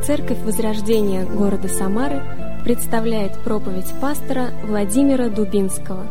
Церковь Возрождения города Самары представляет проповедь пастора Владимира Дубинского.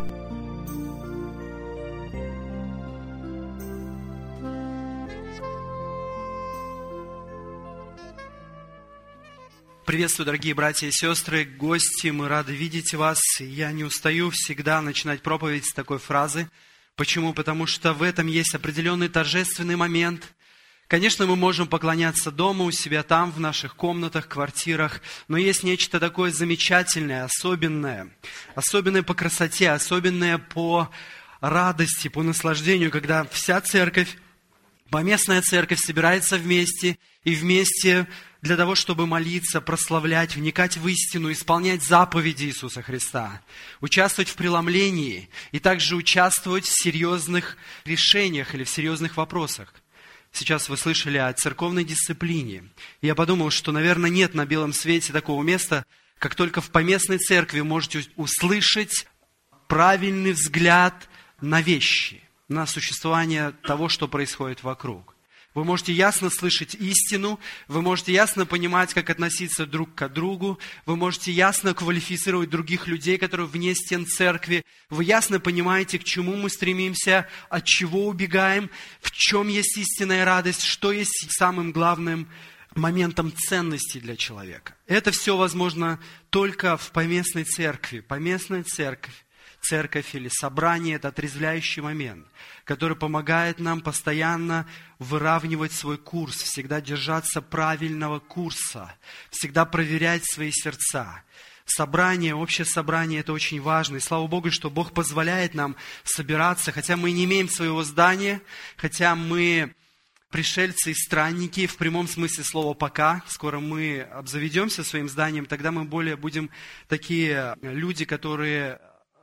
Приветствую, дорогие братья и сестры, гости, мы рады видеть вас. Я не устаю всегда начинать проповедь с такой фразы. Почему? Потому что в этом есть определенный торжественный момент. Конечно, мы можем поклоняться дома, у себя там, в наших комнатах, квартирах, но есть нечто такое замечательное, особенное по красоте, особенное по радости, по наслаждению, когда вся церковь, поместная церковь собирается вместе и вместе для того, чтобы молиться, прославлять, вникать в истину, исполнять заповеди Иисуса Христа, участвовать в преломлении и также участвовать в серьезных решениях или в серьезных вопросах. Сейчас вы слышали о церковной дисциплине. Я подумал, что, наверное, нет на белом свете такого места, как только в поместной церкви можете услышать правильный взгляд на вещи, на существование того, что происходит вокруг. Вы можете ясно слышать истину, вы можете ясно понимать, как относиться друг к другу, вы можете ясно квалифицировать других людей, которые вне стен церкви, вы ясно понимаете, к чему мы стремимся, от чего убегаем, в чем есть истинная радость, что есть самым главным моментом ценности для человека. Это все возможно только в поместной церкви. Поместная церковь или собрание – это отрезвляющий момент, который помогает нам постоянно выравнивать свой курс, всегда держаться правильного курса, всегда проверять свои сердца. Собрание, общее собрание – это очень важно. И слава Богу, что Бог позволяет нам собираться, хотя мы не имеем своего здания, хотя мы пришельцы и странники, в прямом смысле слова «пока». Скоро мы обзаведемся своим зданием, тогда мы более будем такие люди, которые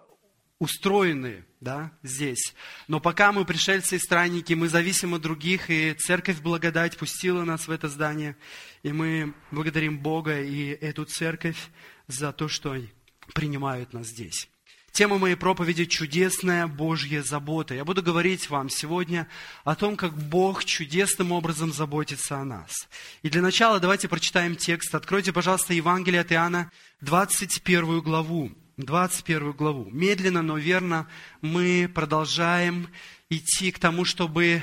устроены, здесь. Но пока мы пришельцы и странники, мы зависим от других, и Церковь Благодать пустила нас в это здание, и мы благодарим Бога и эту церковь за то, что они принимают нас здесь. Тема моей проповеди – «Чудесная Божья забота». Я буду говорить вам сегодня о том, как Бог чудесным образом заботится о нас. И для начала давайте прочитаем текст. Откройте, пожалуйста, Евангелие от Иоанна, 21 главу. 21 главу. Медленно, но верно мы продолжаем идти к тому, чтобы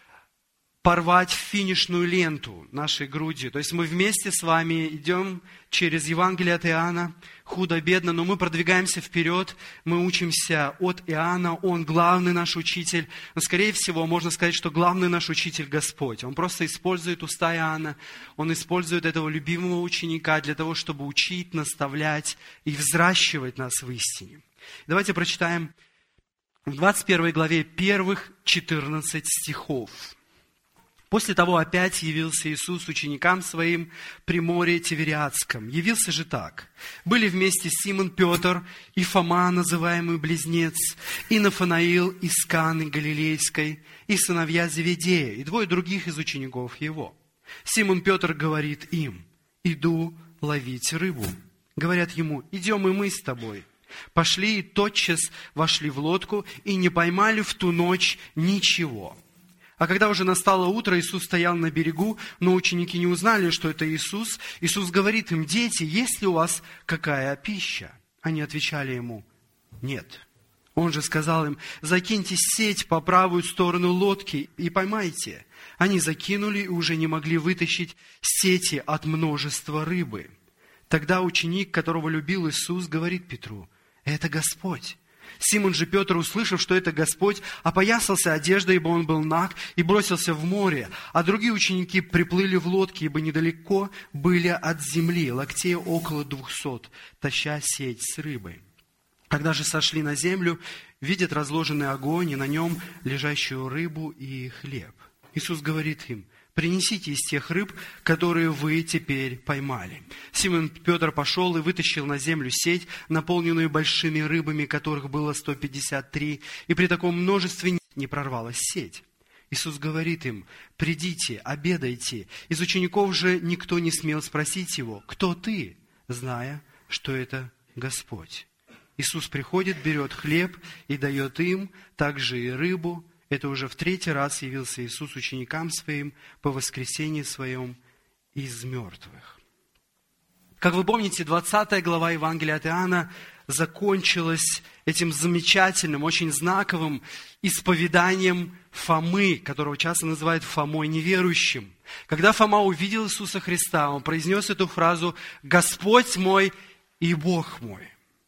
порвать финишную ленту нашей грудью. То есть мы вместе с вами идем через Евангелие от Иоанна, худо-бедно, но мы продвигаемся вперед, мы учимся от Иоанна, он главный наш учитель. Но, скорее всего, можно сказать, что главный наш учитель Господь. Он просто использует уста Иоанна, он использует этого любимого ученика для того, чтобы учить, наставлять и взращивать нас в истине. Давайте прочитаем в 21 главе первых 14 стихов. После того опять явился Иисус ученикам своим при море Тивериадском. Явился же так. Были вместе Симон Петр и Фома, называемый Близнец, и Нафанаил из Каны Галилейской, и сыновья Зеведея, и двое других из учеников его. Симон Петр говорит им: «Иду ловить рыбу». Говорят ему: «Идем и мы с тобой». Пошли и тотчас вошли в лодку, и не поймали в ту ночь ничего. А когда уже настало утро, Иисус стоял на берегу, но ученики не узнали, что это Иисус. Иисус говорит им: «Дети, есть ли у вас какая пища?» Они отвечали ему: «Нет». Он же сказал им: «Закиньте сеть по правую сторону лодки и поймайте». Они закинули и уже не могли вытащить сети от множества рыбы. Тогда ученик, которого любил Иисус, говорит Петру: «Это Господь». Симон же Петр, услышав, что это Господь, опоясался одеждой, ибо он был наг, и бросился в море. А другие ученики приплыли в лодке, ибо недалеко были от земли, локтей около 200, таща сеть с рыбой. Когда же сошли на землю, видят разложенный огонь, и на нем лежащую рыбу и хлеб. Иисус говорит им: «Принесите из тех рыб, которые вы теперь поймали». Симон Петр пошел и вытащил на землю сеть, наполненную большими рыбами, которых было 153, и при таком множестве не прорвалась сеть. Иисус говорит им: «Придите, обедайте». Из учеников же никто не смел спросить его: «Кто ты?», зная, что это Господь. Иисус приходит, берет хлеб и дает им, также и рыбу. Это уже в 3-й раз явился Иисус ученикам своим по воскресении своем из мертвых. Как вы помните, 20 глава Евангелия от Иоанна закончилась этим замечательным, очень знаковым исповеданием Фомы, которого часто называют Фомой неверующим. Когда Фома увидел Иисуса Христа, он произнес эту фразу «Господь мой и Бог мой».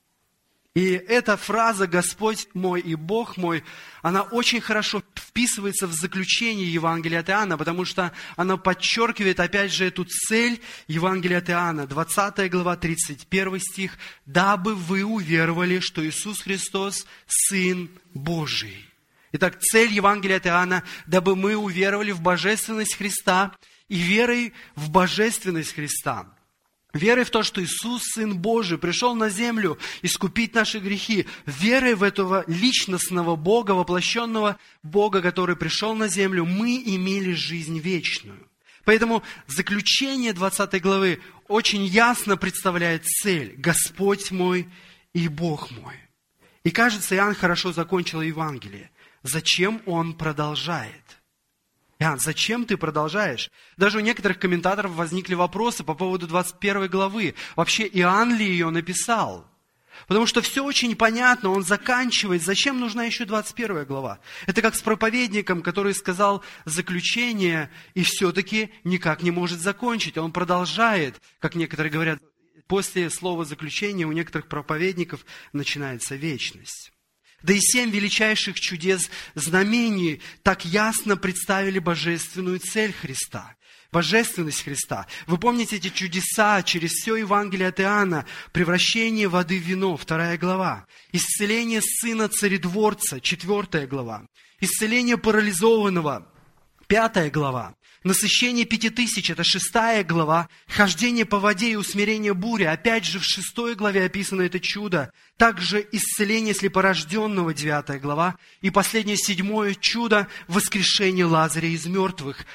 И эта фраза «Господь мой и Бог мой», она очень хорошо вписывается в заключение Евангелия от Иоанна, потому что она подчеркивает, опять же, эту цель Евангелия от Иоанна, 20 глава, 31 стих, «Дабы вы уверовали, что Иисус Христос – Сын Божий». Итак, цель Евангелия от Иоанна, дабы мы уверовали в божественность Христа и верой в божественность Христа. Верой в то, что Иисус, Сын Божий, пришел на землю искупить наши грехи. Верой в этого личностного Бога, воплощенного Бога, который пришел на землю, мы имели жизнь вечную. Поэтому заключение 20 главы очень ясно представляет цель. Господь мой и Бог мой. И кажется, Иоанн хорошо закончил Евангелие. Зачем он продолжает? Иоанн, зачем ты продолжаешь? Даже у некоторых комментаторов возникли вопросы по поводу 21 главы. Вообще, Иоанн ли ее написал? Потому что все очень понятно, он заканчивает. Зачем нужна еще 21 глава? Это как с проповедником, который сказал заключение и все-таки никак не может закончить. Он продолжает, как некоторые говорят, после слова заключения у некоторых проповедников начинается вечность. Да и 7 величайших чудес знамений так ясно представили божественную цель Христа, божественность Христа. Вы помните эти чудеса через все Евангелие от Иоанна, превращение воды в вино, 2 глава, исцеление сына царедворца, 4 глава, исцеление парализованного, 5 глава, насыщение 5000, это 6 глава, хождение по воде и усмирение бури, опять же в 6 главе описано это чудо, также исцеление слепорожденного, 9 глава, и последнее 7 чудо, воскрешение Лазаря из мертвых,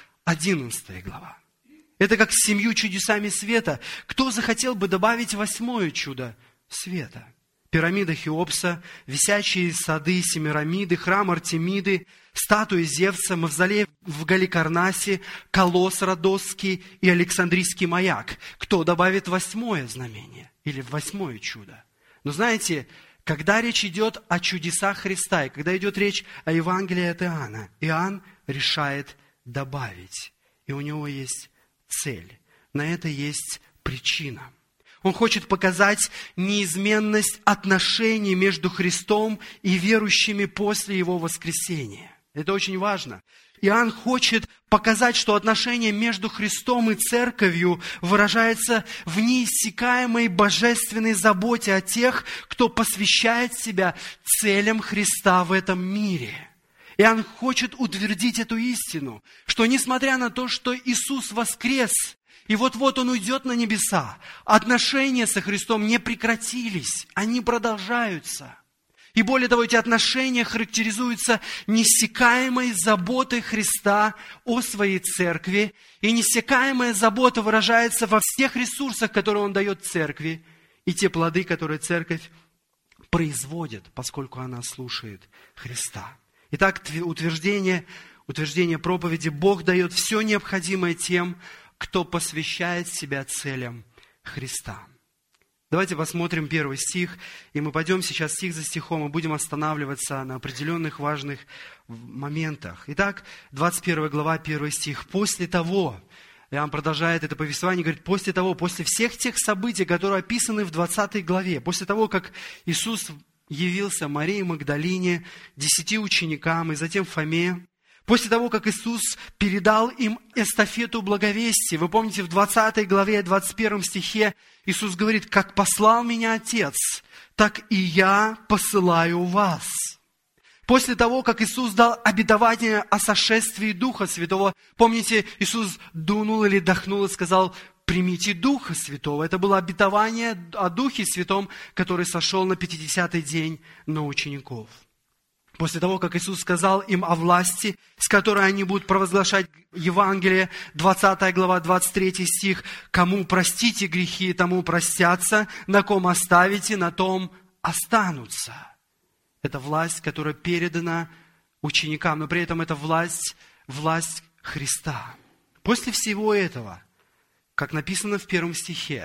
11 глава. Это как с 7 чудесами света. Кто захотел бы добавить 8 чудо света? Пирамида Хеопса, висячие сады Семирамиды, храм Артемиды, статуи Зевса, мавзолей в Галикарнасе, колосс Родосский и Александрийский маяк. Кто добавит 8 знамение или 8 чудо? Но знаете, когда речь идет о чудесах Христа, и когда идет речь о Евангелии от Иоанна, Иоанн решает добавить. И у него есть цель. На это есть причина. Он хочет показать неизменность отношений между Христом и верующими после Его воскресения. Это очень важно. Иоанн хочет показать, что отношение между Христом и Церковью выражается в неиссякаемой божественной заботе о тех, кто посвящает себя целям Христа в этом мире. Иоанн хочет утвердить эту истину, что несмотря на то, что Иисус воскрес, и вот-вот Он уйдет на небеса, отношения со Христом не прекратились, они продолжаются. И более того, эти отношения характеризуются неиссякаемой заботой Христа о своей церкви, и неиссякаемая забота выражается во всех ресурсах, которые Он дает церкви, и те плоды, которые церковь производит, поскольку она слушает Христа. Итак, утверждение проповеди: Бог дает все необходимое тем, кто посвящает себя целям Христа. Давайте посмотрим 1 стих, и мы пойдем сейчас стих за стихом и будем останавливаться на определенных важных моментах. Итак, 21 глава, 1 стих. «После того», Иоанн продолжает это повествование, говорит, после всех тех событий, которые описаны в 20 главе, после того, как Иисус явился Марии Магдалине, 10 ученикам и затем Фоме, после того, как Иисус передал им эстафету благовестия, вы помните, в 20 главе, 21 стихе Иисус говорит: «Как послал меня Отец, так и я посылаю вас». После того, как Иисус дал обетование о сошествии Духа Святого, помните, Иисус дунул или дохнул и сказал: «Примите Духа Святого». Это было обетование о Духе Святом, который сошел на 50-й день на учеников. После того, как Иисус сказал им о власти, с которой они будут провозглашать Евангелие, 20 глава, 23 стих, «Кому простите грехи, тому простятся, на ком оставите, на том останутся». Это власть, которая передана ученикам, но при этом это власть Христа. После всего этого, как написано в 1 стихе,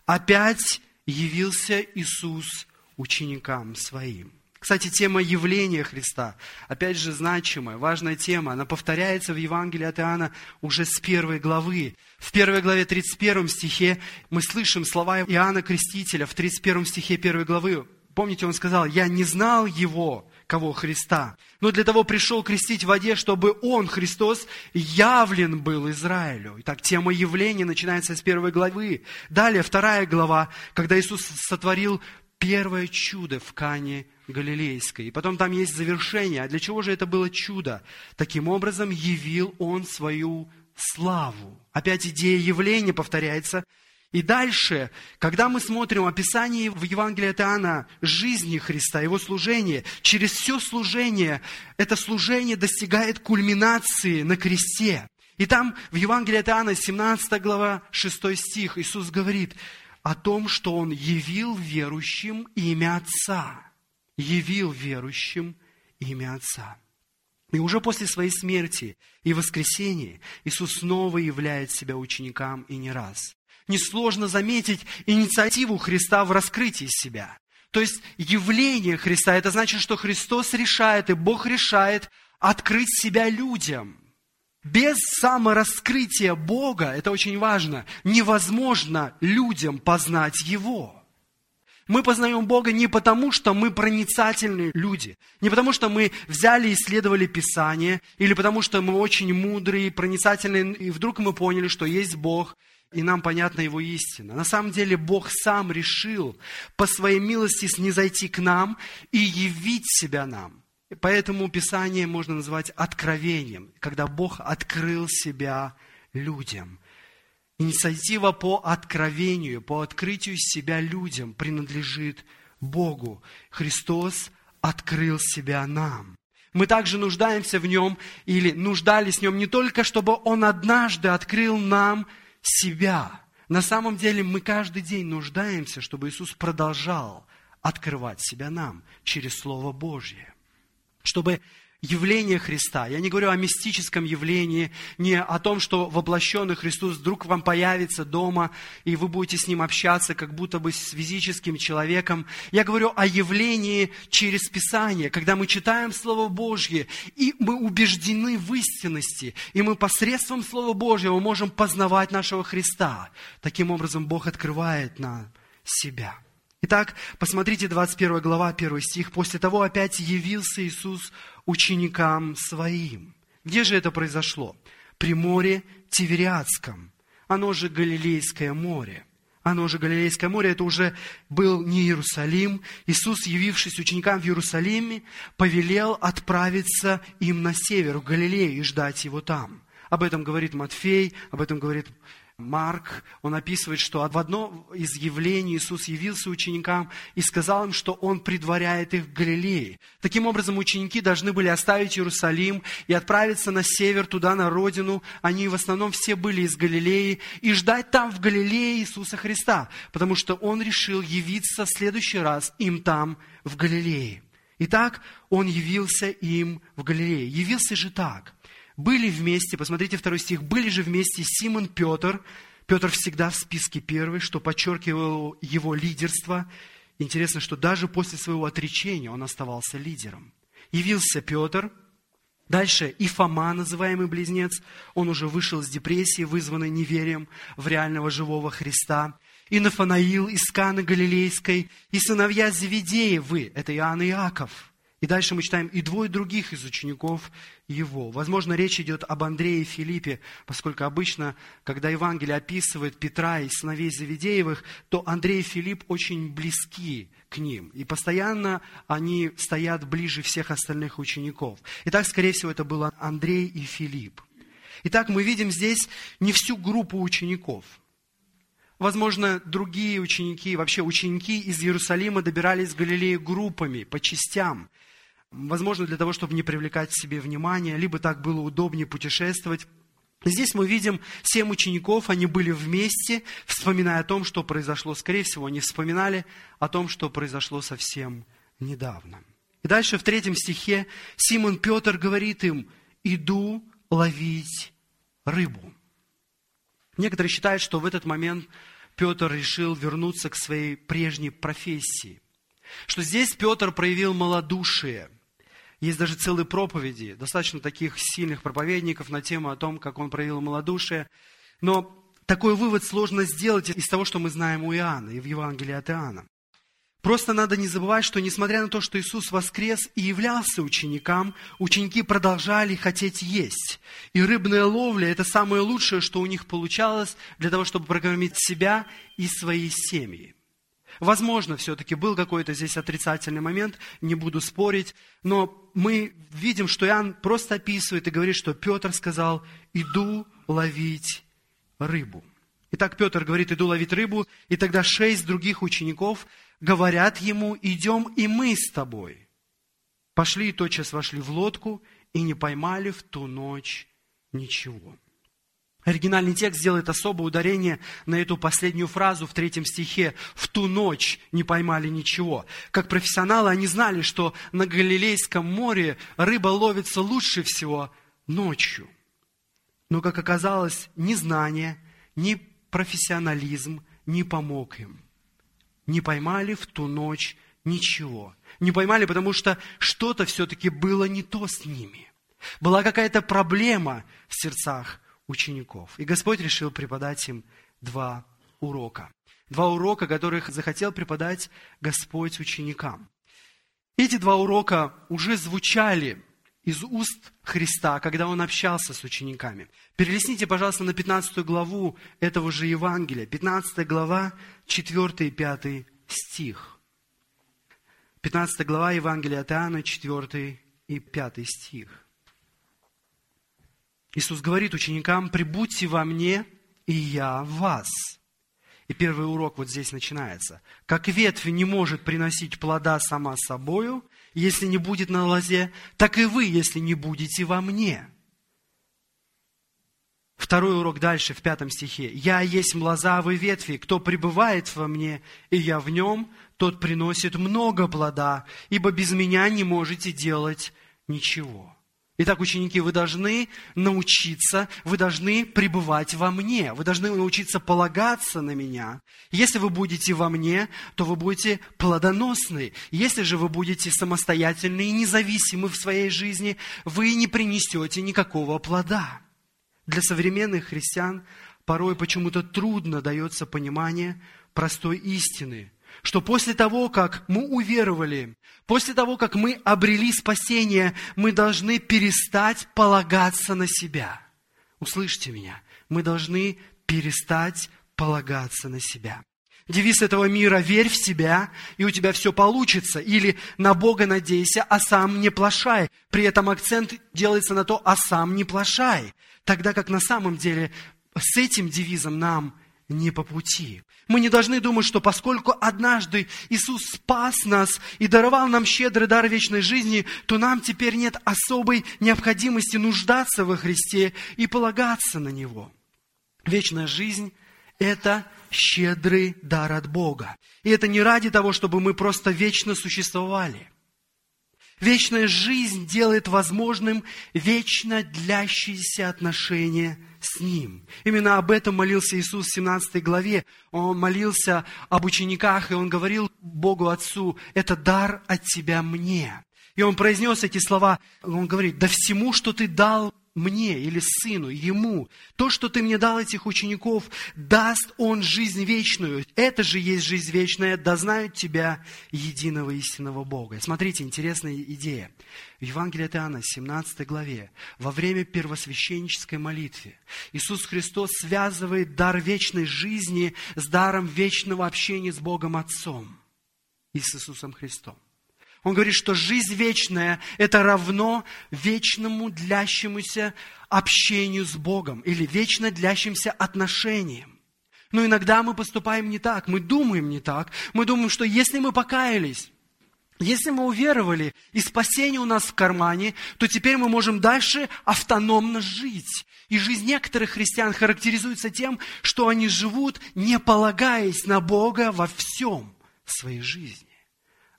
опять явился Иисус ученикам своим. Кстати, тема явления Христа, опять же, значимая, важная тема. Она повторяется в Евангелии от Иоанна уже с 1 главы. В 1 главе 31 стихе мы слышим слова Иоанна Крестителя в 31 стихе 1 главы. Помните, он сказал: «Я не знал Его, кого Христа, но для того пришел крестить в воде, чтобы Он, Христос, явлен был Израилю». Итак, тема явления начинается с 1 главы. Далее 2 глава, когда Иисус сотворил первое чудо в Кане Галилейской. И потом там есть завершение. А для чего же это было чудо? Таким образом, явил Он свою славу. Опять идея явления повторяется. И дальше, когда мы смотрим описание в Евангелии от Иоанна жизни Христа, Его служения, через все служение, это служение достигает кульминации на кресте. И там в Евангелии от Иоанна, 17 глава, 6 стих, Иисус говорит о том, что Он явил верующим имя Отца. Явил верующим имя Отца. И уже после своей смерти и воскресения Иисус снова являет себя ученикам и не раз. Несложно заметить инициативу Христа в раскрытии себя. То есть явление Христа, это значит, что Христос решает, и Бог решает открыть себя людям. Без самораскрытия Бога, это очень важно, невозможно людям познать Его. Мы познаем Бога не потому, что мы проницательные люди, не потому, что мы взяли и исследовали Писание, или потому, что мы очень мудрые, проницательные, и вдруг мы поняли, что есть Бог, и нам понятна Его истина. На самом деле Бог сам решил по своей милости снизойти к нам и явить себя нам. Поэтому Писание можно назвать откровением, когда Бог открыл себя людям. Инициатива по откровению, по открытию себя людям принадлежит Богу. Христос открыл себя нам. Мы также нуждаемся в Нем, или нуждались в Нем не только, чтобы Он однажды открыл нам себя. На самом деле мы каждый день нуждаемся, чтобы Иисус продолжал открывать себя нам через Слово Божье. Чтобы явление Христа, я не говорю о мистическом явлении, не о том, что воплощенный Христос вдруг вам появится дома, и вы будете с Ним общаться, как будто бы с физическим человеком. Я говорю о явлении через Писание, когда мы читаем Слово Божье, и мы убеждены в истинности, и мы посредством Слова Божьего можем познавать нашего Христа. Таким образом, Бог открывает нам себя. Итак, посмотрите 21 глава, 1 стих. «После того опять явился Иисус ученикам Своим». Где же это произошло? При море Тивериадском. Оно же Галилейское море. Это уже был не Иерусалим. Иисус, явившись ученикам в Иерусалиме, повелел отправиться им на север, в Галилею, и ждать Его там. Об этом говорит Матфей, об этом говорит Марк. Он описывает, что в одно из явлений Иисус явился ученикам и сказал им, что Он предваряет их в Галилее. Таким образом, ученики должны были оставить Иерусалим и отправиться на север, туда, на родину. Они в основном все были из Галилеи. И ждать там, в Галилее, Иисуса Христа. Потому что Он решил явиться в следующий раз им там, в Галилее. Итак, Он явился им в Галилее. Явился же так. Были вместе, посмотрите 2 стих, были же вместе Симон Петр. Петр всегда в списке первый, что подчеркивало его лидерство. Интересно, что даже после своего отречения он оставался лидером. Явился Петр. Дальше и Фома, называемый близнец, он уже вышел из депрессии, вызванной неверием в реального живого Христа. И Нафанаил из Каны Галилейской, и сыновья Зеведеевы, это Иоанн и Иаков. И дальше мы читаем и двое других из учеников Его. Возможно, речь идет об Андрее и Филиппе, поскольку обычно, когда Евангелие описывает Петра и сыновей Зеведеевых, то Андрей и Филипп очень близки к ним. И постоянно они стоят ближе всех остальных учеников. Итак, скорее всего, это был Андрей и Филипп. Итак, мы видим здесь не всю группу учеников. Возможно, другие ученики, вообще ученики из Иерусалима добирались в Галилею группами, по частям. Возможно, для того, чтобы не привлекать к себе внимания, либо так было удобнее путешествовать. Здесь мы видим 7 учеников, они были вместе, вспоминая о том, что произошло. Скорее всего, они вспоминали о том, что произошло совсем недавно. И дальше в 3 стихе Симон Петр говорит им: «Иду ловить рыбу». Некоторые считают, что в этот момент Петр решил вернуться к своей прежней профессии. Что здесь Петр проявил малодушие. Есть даже целые проповеди, достаточно таких сильных проповедников на тему о том, как он проявил малодушие. Но такой вывод сложно сделать из того, что мы знаем у Иоанна и в Евангелии от Иоанна. Просто надо не забывать, что несмотря на то, что Иисус воскрес и являлся ученикам, ученики продолжали хотеть есть. И рыбная ловля – это самое лучшее, что у них получалось для того, чтобы прокормить себя и свои семьи. Возможно, все-таки был какой-то здесь отрицательный момент, не буду спорить, но мы видим, что Иоанн просто описывает и говорит, что Петр сказал: «Иду ловить рыбу». Итак, Петр говорит: «Иду ловить рыбу», и тогда 6 других учеников говорят ему: «Идем и мы с тобой». Пошли и тотчас вошли в лодку и не поймали в ту ночь ничего. Оригинальный текст делает особое ударение на эту последнюю фразу в 3 стихе. «В ту ночь не поймали ничего». Как профессионалы они знали, что на Галилейском море рыба ловится лучше всего ночью. Но, как оказалось, ни знание, ни профессионализм не помог им. Не поймали в ту ночь ничего. Не поймали, потому что что-то все-таки было не то с ними. Была какая-то проблема в сердцах учеников. И Господь решил преподать им 2 урока. 2 урока, которых захотел преподать Господь ученикам. Эти 2 урока уже звучали из уст Христа, когда Он общался с учениками. Перелистните, пожалуйста, на 15 главу этого же Евангелия. 15 глава, 4 и 5 стих. 15 глава Евангелия от Иоанна, 4 и 5 стих. Иисус говорит ученикам: «Прибудьте во мне, и я в вас». И первый урок вот здесь начинается. «Как ветвь не может приносить плода сама собою, если не будет на лозе, так и вы, если не будете во мне». Второй урок дальше, в 5 стихе. «Я есть лоза, а вы ветви. Кто пребывает во мне, и я в нем, тот приносит много плода, ибо без меня не можете делать ничего». Итак, ученики, вы должны научиться, вы должны пребывать во мне, вы должны научиться полагаться на меня. Если вы будете во мне, то вы будете плодоносны. Если же вы будете самостоятельны и независимы в своей жизни, вы не принесете никакого плода. Для современных христиан порой почему-то трудно дается понимание простой истины, что после того, как мы уверовали, после того, как мы обрели спасение, мы должны перестать полагаться на себя. Услышьте меня, мы должны перестать полагаться на себя. Девиз этого мира: верь в себя, и у тебя все получится. Или на Бога надейся, а сам не плашай. При этом акцент делается на то: а сам не плашай. Тогда как на самом деле с этим девизом нам не по пути. Мы не должны думать, что поскольку однажды Иисус спас нас и даровал нам щедрый дар вечной жизни, то нам теперь нет особой необходимости нуждаться во Христе и полагаться на Него. Вечная жизнь – это щедрый дар от Бога. И это не ради того, чтобы мы просто вечно существовали. Вечная жизнь делает возможным вечно длящиеся отношения с Ним. Именно об этом молился Иисус в 17 главе. Он молился об учениках, и Он говорил Богу Отцу: «Это дар от Тебя мне». И Он произнес эти слова, Он говорит: «Да всему, что Ты дал мне или Сыну, Ему, то, что Ты мне дал этих учеников, даст Он жизнь вечную. Это же есть жизнь вечная, да знают Тебя, единого истинного Бога». Смотрите, интересная идея. В Евангелии от Иоанна, 17 главе, во время первосвященнической молитвы, Иисус Христос связывает дар вечной жизни с даром вечного общения с Богом Отцом и с Иисусом Христом. Он говорит, что жизнь вечная – это равно вечному длящемуся общению с Богом или вечно длящимся отношениям. Но иногда мы поступаем не так, мы думаем не так. Мы думаем, что если мы покаялись, если мы уверовали, и спасение у нас в кармане, то теперь мы можем дальше автономно жить. И жизнь некоторых христиан характеризуется тем, что они живут, не полагаясь на Бога во всем в своей жизни.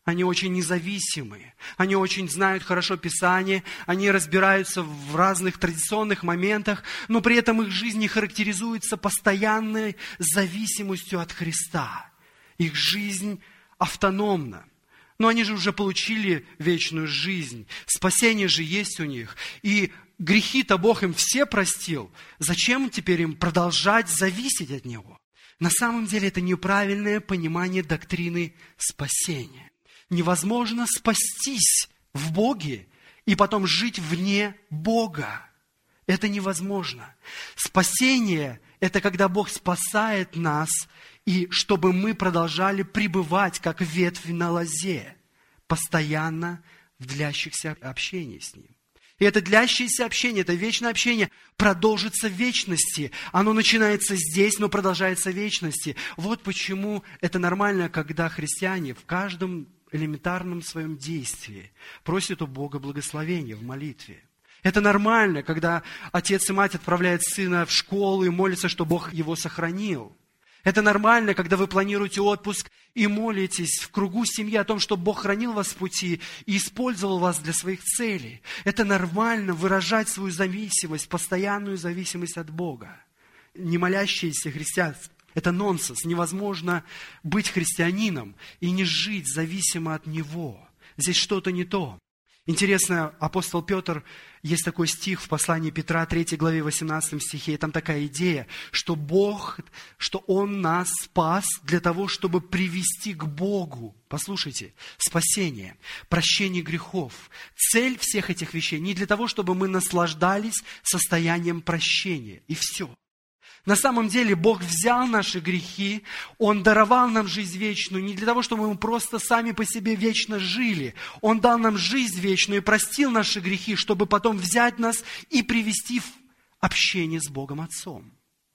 Они очень независимые, они очень знают хорошо Писание, они разбираются в разных традиционных моментах, но при этом их жизнь не характеризуется постоянной зависимостью от Христа. Их жизнь автономна. Но они же уже получили вечную жизнь, спасение же есть у них. И грехи-то Бог им все простил. Зачем теперь им продолжать зависеть от Него? На самом деле это неправильное понимание доктрины спасения. Невозможно спастись в Боге и потом жить вне Бога. Это невозможно. Спасение – это когда Бог спасает нас, и чтобы мы продолжали пребывать, как ветвь на лозе, постоянно в длящихся общении с Ним. И это длящееся общение, это вечное общение продолжится в вечности. Оно начинается здесь, но продолжается в вечности. Вот почему это нормально, когда христиане в каждом элементарном своем действии просят у Бога благословения в молитве. Это нормально, когда отец и мать отправляют сына в школу и молятся, что Бог его сохранил. Это нормально, когда вы планируете отпуск и молитесь в кругу семьи о том, что Бог хранил вас в пути и использовал вас для своих целей. Это нормально выражать свою зависимость, постоянную зависимость от Бога. Не молящиеся христианство. Это нонсенс. Невозможно быть христианином и не жить зависимо от Него. Здесь что-то не то. Интересно, апостол Петр, есть такой стих в послании Петра, 3 главе, 18 стихе, и там такая идея, что Бог, что Он нас спас для того, чтобы привести к Богу. Послушайте, спасение, прощение грехов. Цель всех этих вещей не для того, чтобы мы наслаждались состоянием прощения, и все. На самом деле Бог взял наши грехи, Он даровал нам жизнь вечную не для того, чтобы мы просто сами по себе вечно жили. Он дал нам жизнь вечную и простил наши грехи, чтобы потом взять нас и привести в общение с Богом Отцом.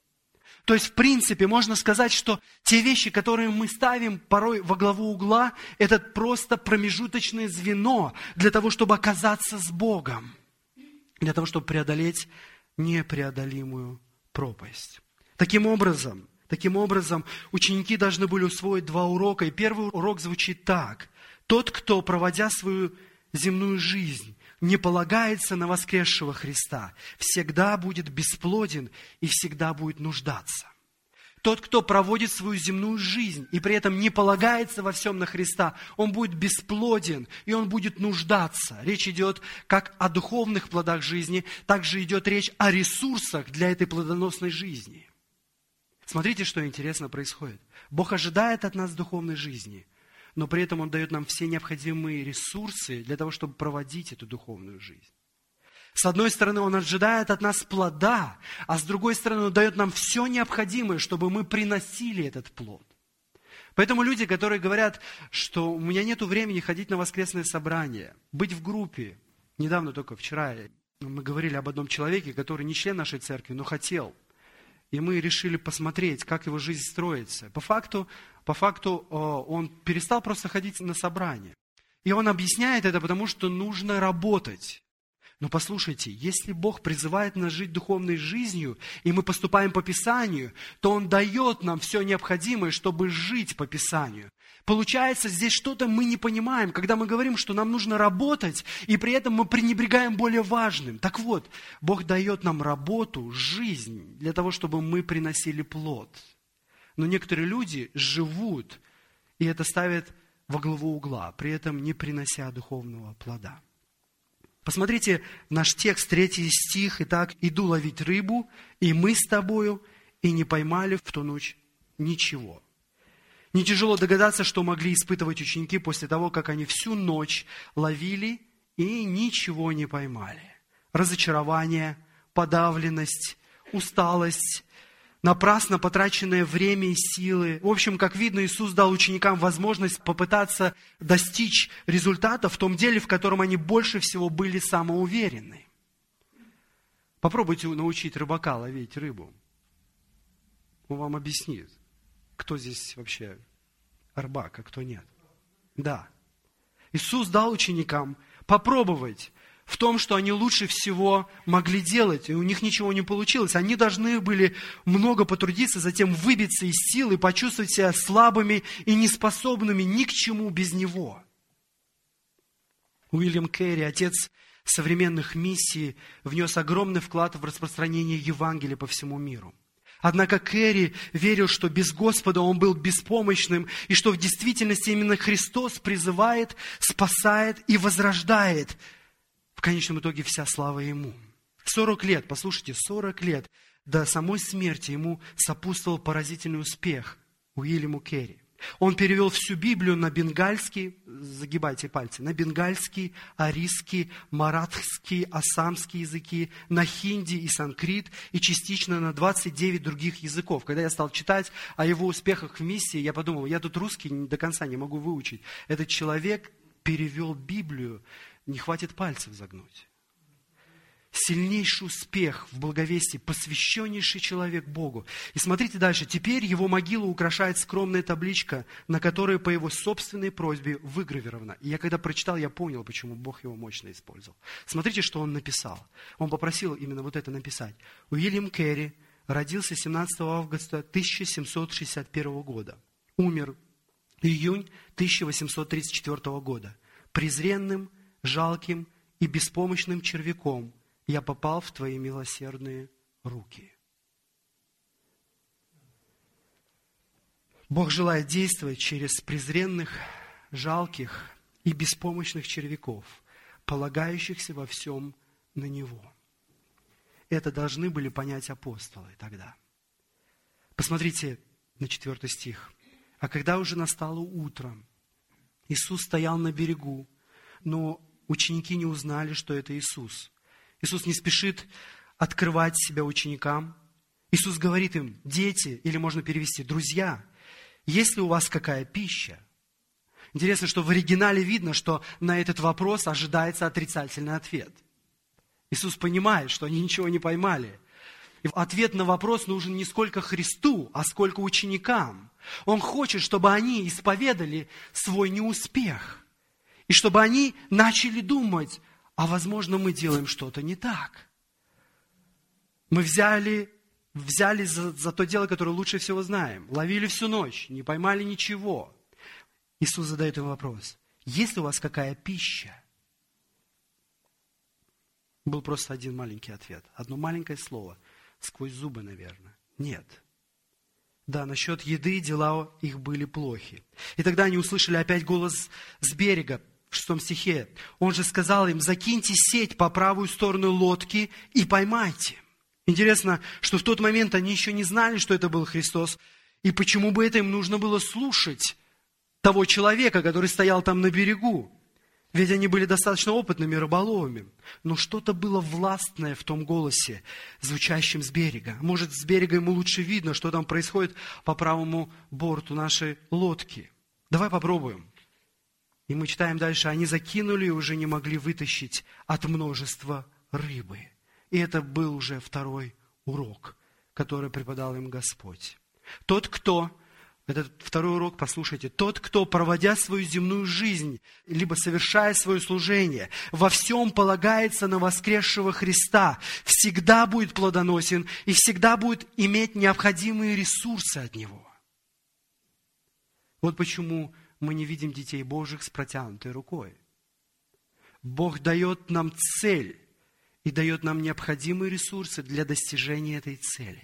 То есть, в принципе, можно сказать, что те вещи, которые мы ставим порой во главу угла, это просто промежуточное звено для того, чтобы оказаться с Богом, для того, чтобы преодолеть непреодолимую пропасть. Таким образом, ученики должны были усвоить 2 урока. И первый урок звучит так. Тот, кто, проводя свою земную жизнь, не полагается на воскресшего Христа, всегда будет бесплоден и всегда будет нуждаться. Тот, кто проводит свою земную жизнь и при этом не полагается во всем на Христа, он будет бесплоден и он будет нуждаться. Речь идет как о духовных плодах жизни, так же идет речь о ресурсах для этой плодоносной жизни. Смотрите, что интересно происходит. Бог ожидает от нас духовной жизни, но при этом Он дает нам все необходимые ресурсы для того, чтобы проводить эту духовную жизнь. С одной стороны, Он ожидает от нас плода, а с другой стороны, Он дает нам все необходимое, чтобы мы приносили этот плод. Поэтому люди, которые говорят, что у меня нет времени ходить на воскресное собрание, быть в группе. Недавно, только вчера, мы говорили об одном человеке, который не член нашей церкви, но хотел. И мы решили посмотреть, как его жизнь строится. По факту он перестал просто ходить на собрания. И он объясняет это, потому что нужно работать. Но послушайте, если Бог призывает нас жить духовной жизнью, и мы поступаем по Писанию, то Он дает нам все необходимое, чтобы жить по Писанию. Получается, здесь что-то мы не понимаем, когда мы говорим, что нам нужно работать, и при этом мы пренебрегаем более важным. Так вот, Бог дает нам работу, жизнь, для того, чтобы мы приносили плод. Но некоторые люди живут, и это ставят во главу угла, при этом не принося духовного плода. Посмотрите наш текст, 3 стих. «Итак, иду ловить рыбу, и мы с тобою, и не поймали в ту ночь ничего». Не тяжело догадаться, что могли испытывать ученики после того, как они всю ночь ловили и ничего не поймали. Разочарование, подавленность, усталость, напрасно потраченное время и силы. В общем, как видно, Иисус дал ученикам возможность попытаться достичь результата в том деле, в котором они больше всего были самоуверены. Попробуйте научить рыбака ловить рыбу. Он вам объяснит, кто здесь вообще рыбак, а кто нет. Да. Иисус дал ученикам попробовать в том, что они лучше всего могли делать, и у них ничего не получилось. Они должны были много потрудиться, затем выбиться из сил и почувствовать себя слабыми и неспособными ни к чему без Него. Уильям Керри, отец современных миссий, внес огромный вклад в распространение Евангелия по всему миру. Однако Керри верил, что без Господа он был беспомощным, и что в действительности именно Христос призывает, спасает и возрождает. В конечном итоге вся слава Ему. 40 лет, послушайте, 40 лет до самой смерти ему сопутствовал поразительный успех Уильяму Керри. Он перевел всю Библию на бенгальский, загибайте пальцы, на бенгальский, арийский, маратхский, ассамский языки, на хинди и санскрит, и частично на 29 других языков. Когда я стал читать о его успехах в миссии, я подумал, я тут русский до конца не могу выучить. Этот человек перевел Библию, не хватит пальцев загнуть. Сильнейший успех в благовестии, посвященнейший человек Богу. И смотрите дальше. Теперь его могилу украшает скромная табличка, на которой по его собственной просьбе выгравировано. И я когда прочитал, я понял, почему Бог его мощно использовал. Смотрите, что он написал. Он попросил именно вот это написать. Уильям Керри родился 17 августа 1761 года. Умер июнь 1834 года. Презренным, жалким и беспомощным червяком я попал в Твои милосердные руки. Бог желает действовать через презренных, жалких и беспомощных червяков, полагающихся во всем на Него. Это должны были понять апостолы тогда. Посмотрите на 4 стих. «А когда уже настало утро, Иисус стоял на берегу, но ученики не узнали, что это Иисус». Иисус не спешит открывать себя ученикам. Иисус говорит им: дети, или можно перевести, друзья, есть ли у вас какая пища? Интересно, что в оригинале видно, что на этот вопрос ожидается отрицательный ответ. Иисус понимает, что они ничего не поймали. И ответ на вопрос нужен не сколько Христу, а сколько ученикам. Он хочет, чтобы они исповедали свой неуспех. И чтобы они начали думать: а возможно, мы делаем что-то не так. Мы взяли за то дело, которое лучше всего знаем. Ловили всю ночь, не поймали ничего. Иисус задает им вопрос: есть ли у вас какая пища? Был просто один маленький ответ. Одно маленькое слово. Сквозь зубы, наверное. Нет. Да, насчет еды дела их были плохи. И тогда они услышали опять голос с берега. В 6 стихе. Он же сказал им: закиньте сеть по правую сторону лодки и поймайте. Интересно, что в тот момент они еще не знали, что это был Христос. И почему бы это им нужно было слушать того человека, который стоял там на берегу? Ведь они были достаточно опытными рыболовами. Но что-то было властное в том голосе, звучащем с берега. Может, с берега ему лучше видно, что там происходит по правому борту нашей лодки. Давай попробуем. И мы читаем дальше: они закинули и уже не могли вытащить от множества рыбы. И это был уже 2-й урок, который преподал им Господь. Этот 2-й урок, послушайте, тот, кто, проводя свою земную жизнь, либо совершая свое служение, во всем полагается на воскресшего Христа, всегда будет плодоносен и всегда будет иметь необходимые ресурсы от Него. Вот почему мы не видим детей Божьих с протянутой рукой. Бог дает нам цель и дает нам необходимые ресурсы для достижения этой цели.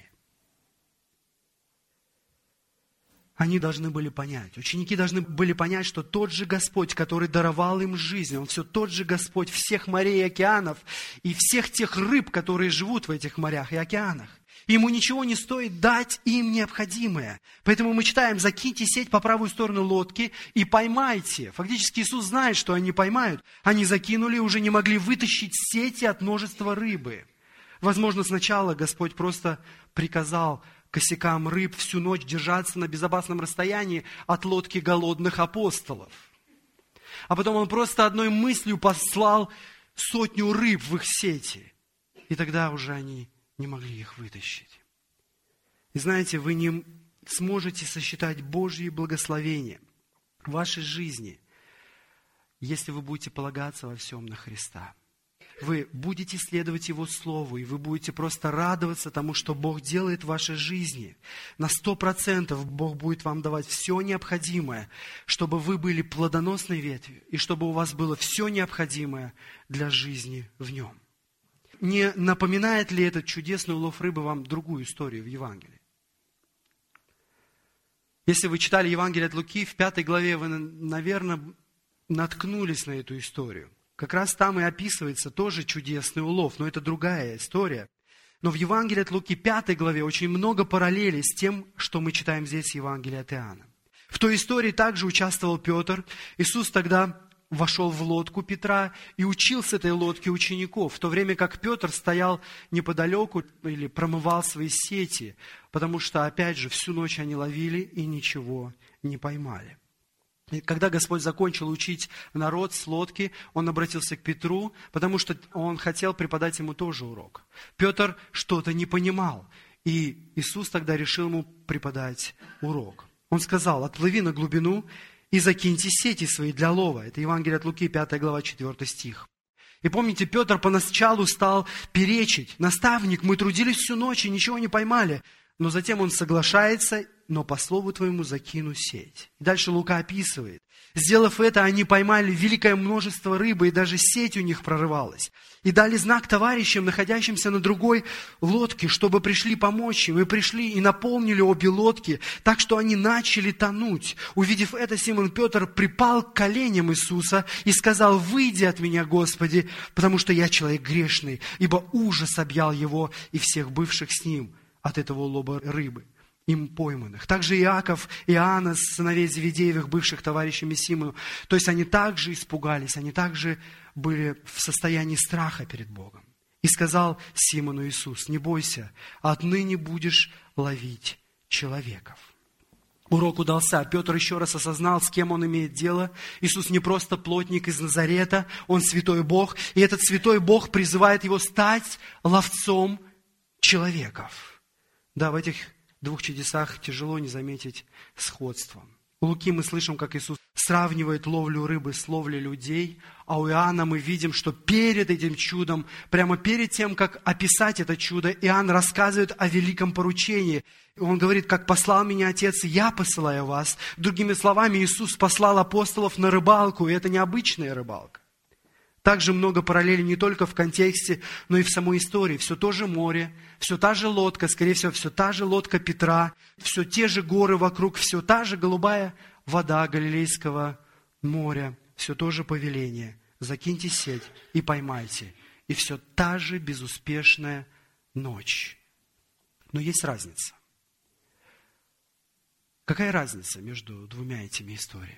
Они должны были понять, ученики должны были понять, что тот же Господь, который даровал им жизнь, Он все тот же Господь всех морей и океанов и всех тех рыб, которые живут в этих морях и океанах. Ему ничего не стоит дать им необходимое. Поэтому мы читаем: закиньте сеть по правую сторону лодки и поймайте. Фактически Иисус знает, что они поймают. Они закинули и уже не могли вытащить сети от множества рыбы. Возможно, сначала Господь просто приказал косякам рыб всю ночь держаться на безопасном расстоянии от лодки голодных апостолов. А потом Он просто одной мыслью послал 100 рыб в их сети. И тогда уже они не могли их вытащить. И знаете, вы не сможете сосчитать Божьи благословения в вашей жизни, если вы будете полагаться во всем на Христа. Вы будете следовать Его Слову, и вы будете просто радоваться тому, что Бог делает в вашей жизни. На 100% Бог будет вам давать все необходимое, чтобы вы были плодоносной ветвью, и чтобы у вас было все необходимое для жизни в Нем. Не напоминает ли этот чудесный улов рыбы вам другую историю в Евангелии? Если вы читали Евангелие от Луки, в 5 главе вы, наверное, наткнулись на эту историю. Как раз там и описывается тоже чудесный улов, но это другая история. Но в Евангелии от Луки 5 главе очень много параллелей с тем, что мы читаем здесь в Евангелии от Иоанна. В той истории также участвовал Петр. Иисус тогда вошел в лодку Петра и учил с этой лодки учеников, в то время как Петр стоял неподалеку или промывал свои сети, потому что, опять же, всю ночь они ловили и ничего не поймали. И когда Господь закончил учить народ с лодки, Он обратился к Петру, потому что Он хотел преподать ему тоже урок. Петр что-то не понимал, и Иисус тогда решил ему преподать урок. Он сказал: «Отплыви на глубину и закиньте сети свои для лова». Это Евангелие от Луки, 5 глава, 4 стих. И помните, Петр поначалу стал перечить: «Наставник, мы трудились всю ночь и ничего не поймали». Но затем он соглашается: «Но по слову твоему закину сеть». И дальше Лука описывает: «Сделав это, они поймали великое множество рыбы, и даже сеть у них прорывалась. И дали знак товарищам, находящимся на другой лодке, чтобы пришли помочь им. И пришли и наполнили обе лодки, так что они начали тонуть. Увидев это, Симон Петр припал к коленям Иисуса и сказал: «Выйди от меня, Господи, потому что я человек грешный». Ибо ужас объял его и всех бывших с ним от этого улова рыбы, им пойманных. Также Иаков и Иоанна, сыновей Зеведеевых, бывших товарищами Симону. То есть они также испугались, они также были в состоянии страха перед Богом. И сказал Симону Иисус: «Не бойся, отныне будешь ловить человеков». Урок удался. Петр еще раз осознал, с кем он имеет дело. Иисус не просто плотник из Назарета, Он святой Бог. И этот святой Бог призывает его стать ловцом человеков. Да, в этих двух чудесах тяжело не заметить сходство. У Луки мы слышим, как Иисус сравнивает ловлю рыбы с ловлей людей, а у Иоанна мы видим, что перед этим чудом, прямо перед тем, как описать это чудо, Иоанн рассказывает о великом поручении. Он говорит: «Как послал меня Отец, я посылаю вас». Другими словами, Иисус послал апостолов на рыбалку, и это необычная рыбалка. Также много параллелей не только в контексте, но и в самой истории. Все то же море, все та же лодка, скорее всего, все та же лодка Петра, все те же горы вокруг, все та же голубая вода Галилейского моря, все то же повеление: «Закиньте сеть и поймайте». И все та же безуспешная ночь. Но есть разница. Какая разница между двумя этими историями?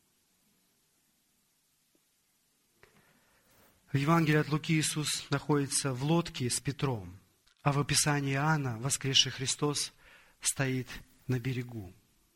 В Евангелии от Луки Иисус находится в лодке с Петром, а в описании Иоанна воскресший Христос стоит на берегу.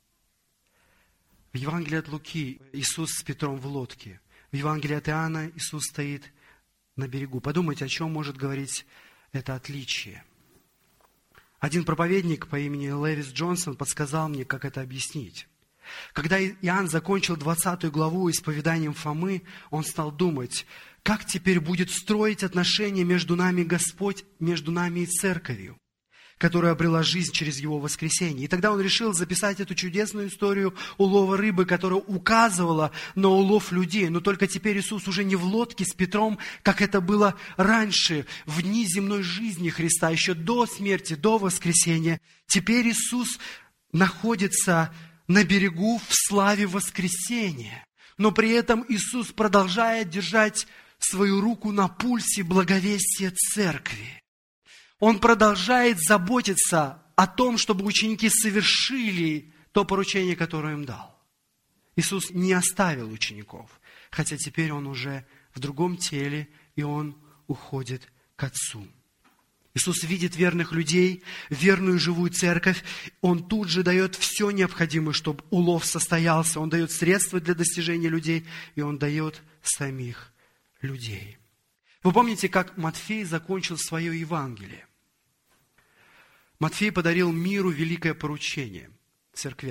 В Евангелии от Луки Иисус с Петром в лодке. В Евангелии от Иоанна Иисус стоит на берегу. Подумайте, о чем может говорить это отличие. Один проповедник по имени Левис Джонсон подсказал мне, как это объяснить. Когда Иоанн закончил 20 главу исповеданием Фомы, он стал думать: как теперь будет строить отношения между нами Господь, между нами и церковью, которая обрела жизнь через Его воскресение. И тогда он решил записать эту чудесную историю улова рыбы, которая указывала на улов людей. Но только теперь Иисус уже не в лодке с Петром, как это было раньше, в дни земной жизни Христа, еще до смерти, до воскресения. Теперь Иисус находится на берегу в славе воскресения. Но при этом Иисус продолжает держать свою руку на пульсе благовестия церкви. Он продолжает заботиться о том, чтобы ученики совершили то поручение, которое им дал. Иисус не оставил учеников, хотя теперь Он уже в другом теле, и Он уходит к Отцу. Иисус видит верных людей, верную живую церковь. Он тут же дает все необходимое, чтобы улов состоялся. Он дает средства для достижения людей, и Он дает самих людей. Вы помните, как Матфей закончил свое Евангелие? Матфей подарил миру великое поручение, церквям.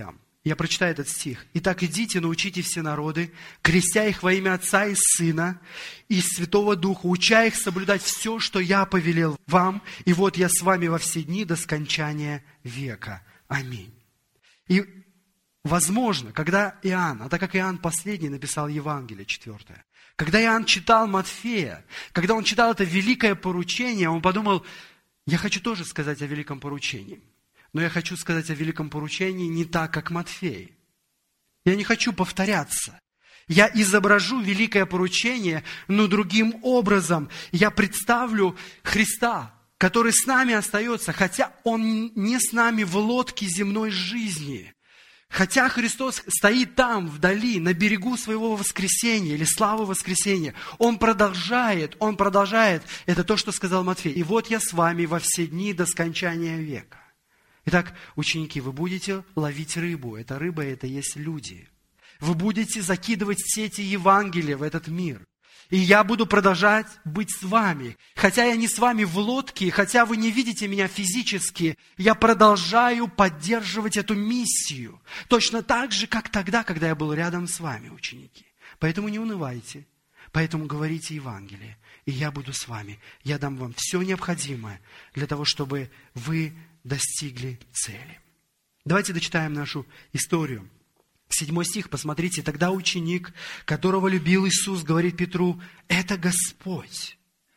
Я прочитаю этот стих. «Итак, идите, научите все народы, крестя их во имя Отца и Сына и Святого Духа, уча их соблюдать все, что я повелел вам, и вот я с вами во все дни до скончания века. Аминь». И, возможно, когда Иоанн, а так как Иоанн последний написал Евангелие 4, когда Иоанн читал Матфея, когда он читал это великое поручение, он подумал, я хочу тоже сказать о великом поручении. Но я хочу сказать о великом поручении не так, как Матфей. Я не хочу повторяться. Я изображу великое поручение, но другим образом. Я представлю Христа, который с нами остается, хотя Он не с нами в лодке земной жизни. Хотя Христос стоит там, вдали, на берегу своего воскресения или славы воскресения, Он продолжает. Это то, что сказал Матфей. «И вот я с вами во все дни до скончания века». Итак, ученики, вы будете ловить рыбу. Эта рыба, это есть люди. Вы будете закидывать сети Евангелия в этот мир. И я буду продолжать быть с вами. Хотя я не с вами в лодке, хотя вы не видите меня физически, я продолжаю поддерживать эту миссию. Точно так же, как тогда, когда я был рядом с вами, ученики. Поэтому не унывайте. Поэтому говорите Евангелие. И я буду с вами. Я дам вам все необходимое для того, чтобы вы достигли цели. Давайте дочитаем нашу историю. 7 стих, посмотрите. «Тогда ученик, которого любил Иисус, говорит Петру, это Господь».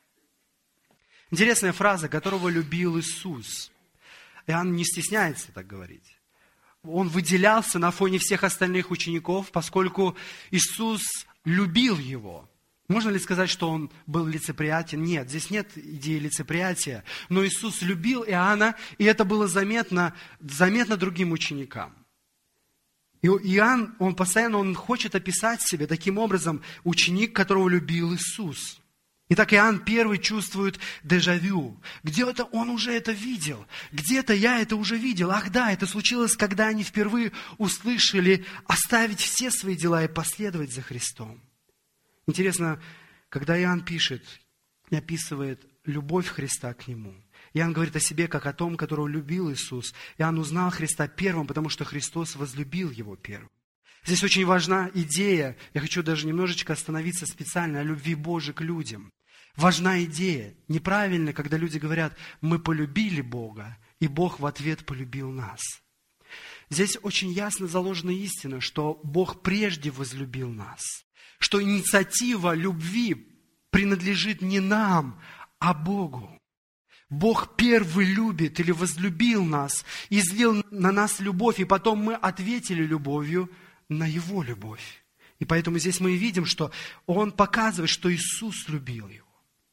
Интересная фраза, «которого любил Иисус». Иоанн не стесняется так говорить. Он выделялся на фоне всех остальных учеников, поскольку Иисус любил его. Можно ли сказать, что он был лицеприятен? Нет, здесь нет идеи лицеприятия. Но Иисус любил Иоанна, и это было заметно другим ученикам. И Иоанн, он хочет описать себя таким образом, ученик, которого любил Иисус. Итак, Иоанн первый чувствует дежавю. Где-то он уже это видел. Где-то я это уже видел. Ах да, это случилось, когда они впервые услышали оставить все свои дела и последовать за Христом. Интересно, когда Иоанн пишет и описывает любовь Христа к Нему, Иоанн говорит о себе, как о том, которого любил Иисус. Иоанн узнал Христа первым, потому что Христос возлюбил Его первым. Здесь очень важна идея, я хочу даже немножечко остановиться специально, о любви Божией к людям. Важна идея. Неправильно, когда люди говорят, мы полюбили Бога, и Бог в ответ полюбил нас. Здесь очень ясно заложена истина, что Бог прежде возлюбил нас. Что инициатива любви принадлежит не нам, а Богу. Бог первый любит или возлюбил нас, излил на нас любовь, и потом мы ответили любовью на Его любовь. И поэтому здесь мы видим, что Он показывает, что Иисус любил Его.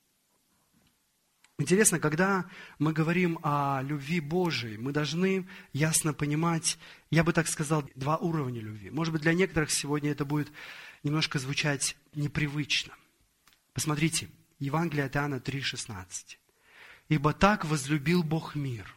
Интересно, когда мы говорим о любви Божией, мы должны ясно понимать, я бы так сказал, 2 уровня любви. Может быть, для некоторых сегодня это будет немножко звучать непривычно. Посмотрите, Евангелие от Иоанна 3,16. «Ибо так возлюбил Бог мир,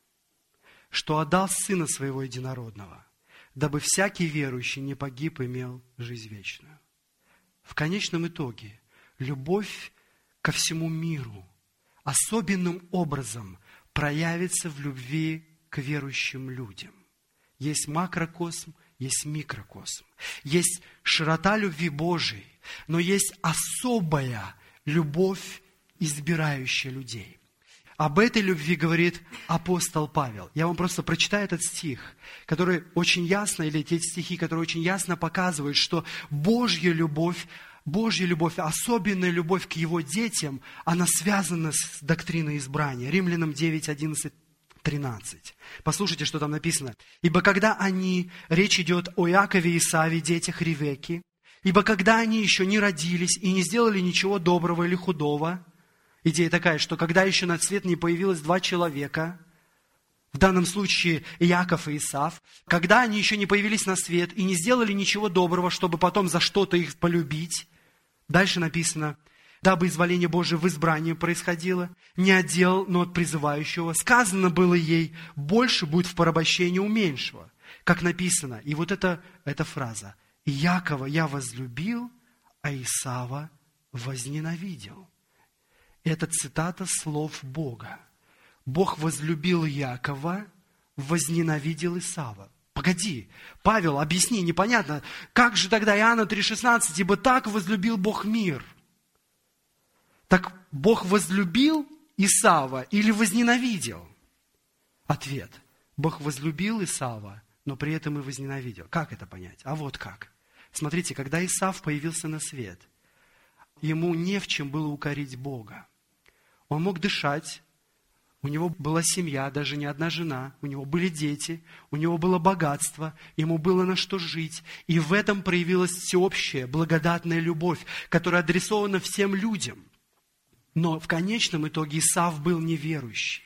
что отдал Сына Своего Единородного, дабы всякий верующий не погиб, имел жизнь вечную». В конечном итоге, любовь ко всему миру особенным образом проявится в любви к верующим людям. Есть макрокосм, есть микрокосм. Есть широта любви Божией, но есть особая любовь, избирающая людей. Об этой любви говорит апостол Павел. Я вам просто прочитаю этот стих, который очень ясно, или те стихи, которые очень ясно показывают, что Божья любовь, особенная любовь к Его детям, она связана с доктриной избрания. Римлянам 9, 11, 13. Послушайте, что там написано. «Ибо когда они, речь идет о Иакове и Исаве, детях Ревекки, ибо когда они еще не родились и не сделали ничего доброго или худого», идея такая, что когда еще на свет не появилось 2 человека, в данном случае Иаков и Исав, когда они еще не появились на свет и не сделали ничего доброго, чтобы потом за что-то их полюбить, дальше написано, дабы изволение Божие в избрании происходило, не от дел, но от призывающего. Сказано было ей, больше будет в порабощении у меньшего. Как написано, и вот эта фраза, Иакова я возлюбил, а Исава возненавидел. Это цитата слов Бога. Бог возлюбил Иакова, возненавидел Исава. Погоди, Павел, объясни, непонятно, как же тогда Иоанна 3,16, ибо так возлюбил Бог мир. Так Бог возлюбил Исава или возненавидел? Ответ. Бог возлюбил Исава, но при этом и возненавидел. Как это понять? А вот как. Смотрите, когда Исав появился на свет, ему не в чем было укорить Бога. Он мог дышать, у него была семья, даже не одна жена, у него были дети, у него было богатство, ему было на что жить. И в этом проявилась всеобщая благодатная любовь, которая адресована всем людям. Но в конечном итоге Исав был неверующий.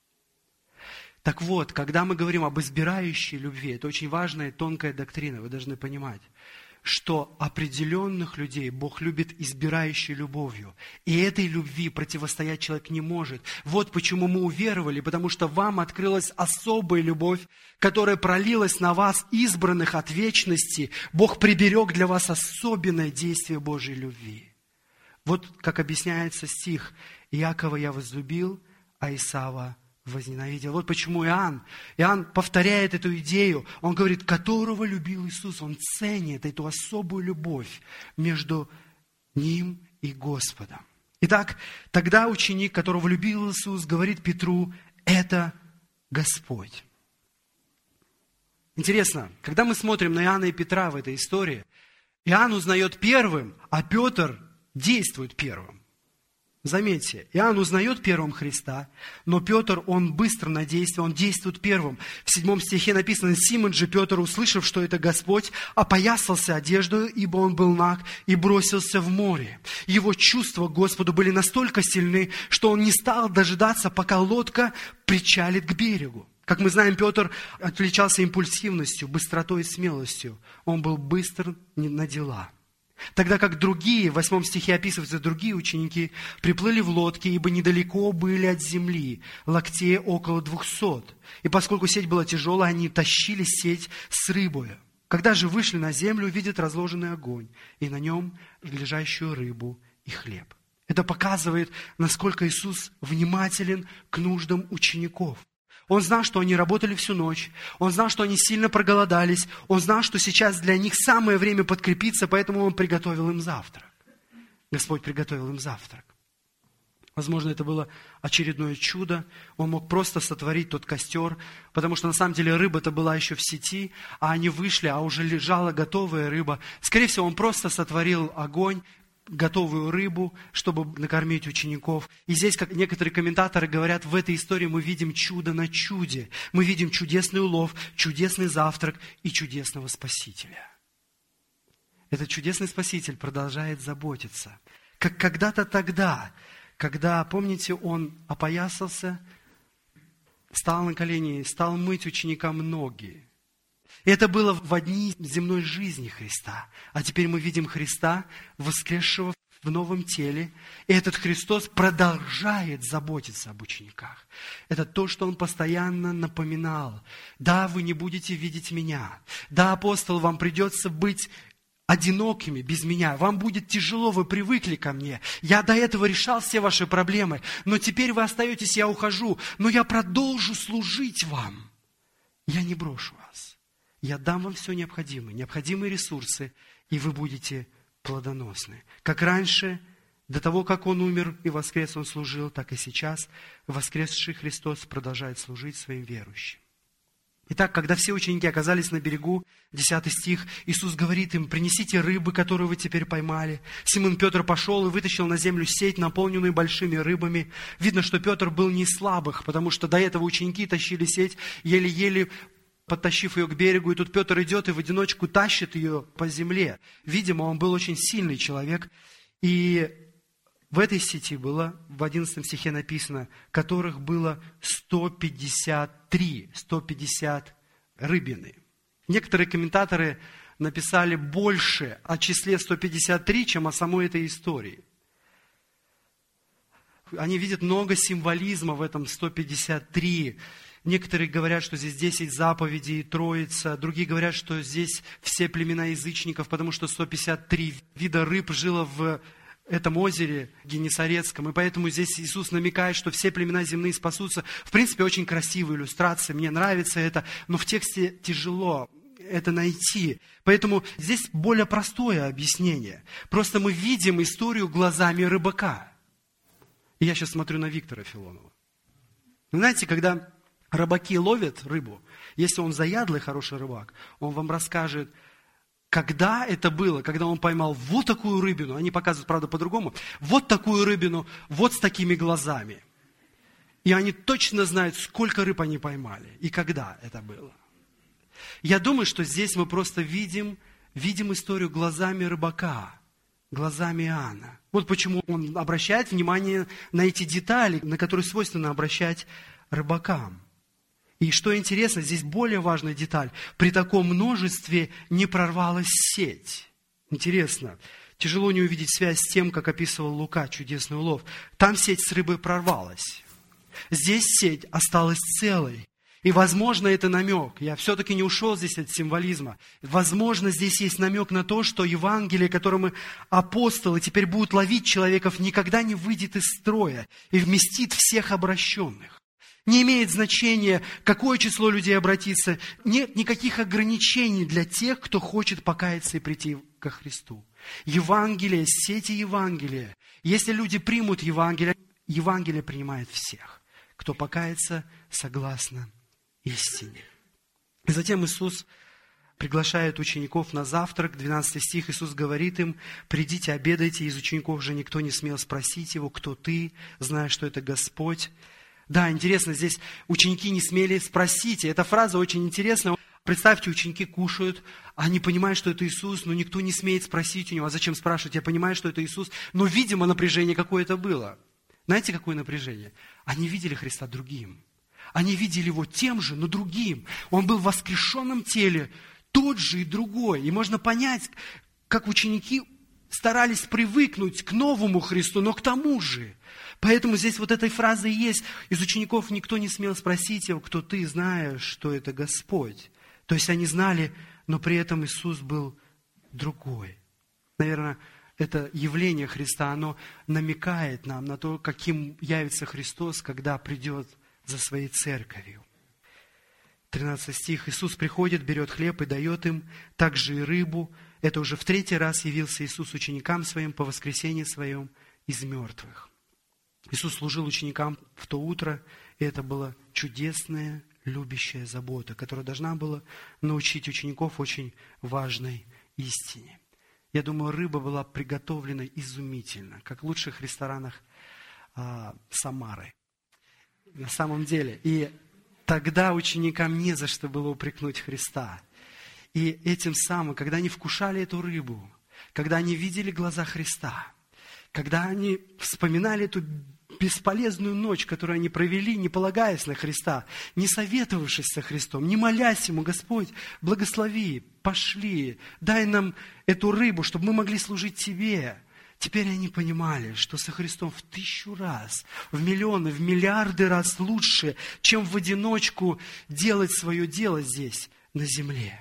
Так вот, когда мы говорим об избирающей любви, это очень важная и тонкая доктрина, вы должны понимать, что определенных людей Бог любит избирающей любовью. И этой любви противостоять человек не может. Вот почему мы уверовали, потому что вам открылась особая любовь, которая пролилась на вас, избранных от вечности. Бог приберег для вас особенное действие Божьей любви. Вот как объясняется стих: «Иакова я возлюбил, а Исава возненавидел». Вот почему Иоанн повторяет эту идею. Он говорит, которого любил Иисус. Он ценит эту особую любовь между ним и Господом. Итак, тогда ученик, которого любил Иисус, говорит Петру, это Господь. Интересно, когда мы смотрим на Иоанна и Петра в этой истории, Иоанн узнает первым, а Петр действует первым. Заметьте, Иоанн узнает первым Христа, но Петр, он быстро на действие, он действует первым. В 7 стихе написано: «Симон же Петр, услышав, что это Господь, опоясался одеждою, ибо он был наг, и бросился в море». Его чувства к Господу были настолько сильны, что он не стал дожидаться, пока лодка причалит к берегу. Как мы знаем, Петр отличался импульсивностью, быстротой и смелостью. Он был быстр на дела. Тогда как другие, в 8 стихе описываются другие ученики, приплыли в лодке, ибо недалеко были от земли, локтей около 200. И поскольку сеть была тяжелая, они тащили сеть с рыбою. Когда же вышли на землю, видят разложенный огонь, и на нем лежащую рыбу и хлеб. Это показывает, насколько Иисус внимателен к нуждам учеников. Он знал, что они работали всю ночь. Он знал, что они сильно проголодались. Он знал, что сейчас для них самое время подкрепиться, поэтому Он приготовил им завтрак. Господь приготовил им завтрак. Возможно, это было очередное чудо. Он мог просто сотворить тот костер, потому что на самом деле рыба-то была еще в сети, а они вышли, а уже лежала готовая рыба. Скорее всего, Он просто сотворил огонь, готовую рыбу, чтобы накормить учеников. И здесь, как некоторые комментаторы говорят, в этой истории мы видим чудо на чуде. Мы видим чудесный улов, чудесный завтрак и чудесного Спасителя. Этот чудесный Спаситель продолжает заботиться. Как когда-то тогда, когда, помните, Он опоясался, встал на колени, стал мыть ученикам ноги. И это было в дни земной жизни Христа. А теперь мы видим Христа, воскресшего в новом теле. И этот Христос продолжает заботиться об учениках. Это то, что Он постоянно напоминал. Да, вы не будете видеть Меня. Да, апостол, вам придется быть одинокими без Меня. Вам будет тяжело, вы привыкли ко Мне. Я до этого решал все ваши проблемы. Но теперь вы остаетесь, я ухожу. Но я продолжу служить вам. Я не брошу вас. Я дам вам все необходимые ресурсы, и вы будете плодоносны. Как раньше, до того, как Он умер и воскрес, Он служил, так и сейчас воскресший Христос продолжает служить своим верующим. Итак, когда все ученики оказались на берегу, 10 стих, Иисус говорит им: «Принесите рыбы, которую вы теперь поймали». Симон Петр пошел и вытащил на землю сеть, наполненную большими рыбами. Видно, что Петр был не из слабых, потому что до этого ученики тащили сеть еле-еле, подтащив ее к берегу, и тут Петр идет и в одиночку тащит ее по земле. Видимо, он был очень сильный человек. И в этой сети было, в 11 стихе написано, которых было 150 рыбины. Некоторые комментаторы написали больше о числе 153, чем о самой этой истории. Они видят много символизма в этом 153. Некоторые говорят, что здесь 10 заповедей, Троица. Другие говорят, что здесь все племена язычников, потому что 153 вида рыб жило в этом озере Генесарецком. И поэтому здесь Иисус намекает, что все племена земные спасутся. В принципе, очень красивая иллюстрация, мне нравится это, но в тексте тяжело это найти. Поэтому здесь более простое объяснение. Просто мы видим историю глазами рыбака. И я сейчас смотрю на Виктора Филонова. Вы знаете, когда рыбаки ловят рыбу, если он заядлый хороший рыбак, он вам расскажет, когда это было, когда он поймал вот такую рыбину, они показывают, правда, по-другому, вот такую рыбину, вот с такими глазами. И они точно знают, сколько рыб они поймали и когда это было. Я думаю, что здесь мы просто видим историю глазами рыбака, глазами Иоанна. Вот почему он обращает внимание на эти детали, на которые свойственно обращать рыбакам. И что интересно, здесь более важная деталь. При таком множестве не прорвалась сеть. Интересно. Тяжело не увидеть связь с тем, как описывал Лука чудесный улов. Там сеть с рыбой прорвалась. Здесь сеть осталась целой. И, возможно, это намек. Я все-таки не ушел здесь от символизма. Возможно, здесь есть намек на то, что Евангелие, которым апостолы теперь будут ловить человеков, никогда не выйдет из строя и вместит всех обращенных. Не имеет значения, какое число людей обратится. Нет никаких ограничений для тех, кто хочет покаяться и прийти ко Христу. Евангелие, сети Евангелия. Если люди примут Евангелие, Евангелие принимает всех, кто покается согласно истине. И затем Иисус приглашает учеников на завтрак. 12 стих, Иисус говорит им: «Придите, обедайте». Из учеников же никто не смел спросить его: «Кто ты?», зная, что это Господь. Да, интересно, здесь ученики не смели спросить. И эта фраза очень интересная. Представьте, ученики кушают, они понимают, что это Иисус, но никто не смеет спросить у него: «А зачем спрашивать? Я понимаю, что это Иисус». Но, видимо, напряжение какое-то было. Знаете, какое напряжение? Они видели Христа другим. Они видели Его тем же, но другим. Он был в воскрешенном теле, тот же и другой. И можно понять, как ученики старались привыкнуть к новому Христу, но к тому же. Поэтому здесь вот этой фразы есть. Из учеников никто не смел спросить его: «Кто ты?», зная, что это Господь. То есть они знали, но при этом Иисус был другой. Наверное, это явление Христа, оно намекает нам на то, каким явится Христос, когда придет за своей церковью. 13 стих. Иисус приходит, берет хлеб и дает им, также и рыбу. Это уже в 3-й раз явился Иисус ученикам своим по воскресении своем из мертвых. Иисус служил ученикам в то утро, и это была чудесная, любящая забота, которая должна была научить учеников очень важной истине. Я думаю, рыба была приготовлена изумительно, как в лучших ресторанах Самары. На самом деле. И тогда ученикам не за что было упрекнуть Христа. И этим самым, когда они вкушали эту рыбу, когда они видели глаза Христа, когда они вспоминали эту бесполезную ночь, которую они провели, не полагаясь на Христа, не советовавшись со Христом, не молясь Ему: «Господь, благослови, пошли, дай нам эту рыбу, чтобы мы могли служить Тебе». Теперь они понимали, что со Христом в 1000 раз, в миллионы, в миллиарды раз лучше, чем в одиночку делать свое дело здесь, на земле.